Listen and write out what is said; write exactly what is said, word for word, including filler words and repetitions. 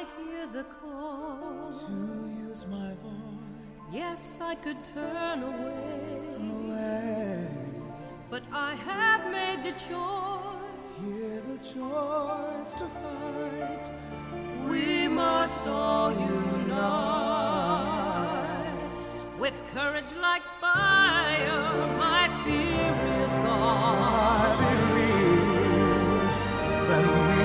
I hear the call to use my voice. Yes, I could turn away, away. But I have made the choice. Hear the choice to fight. We must all unite. With courage like fire, my fear is gone. I believe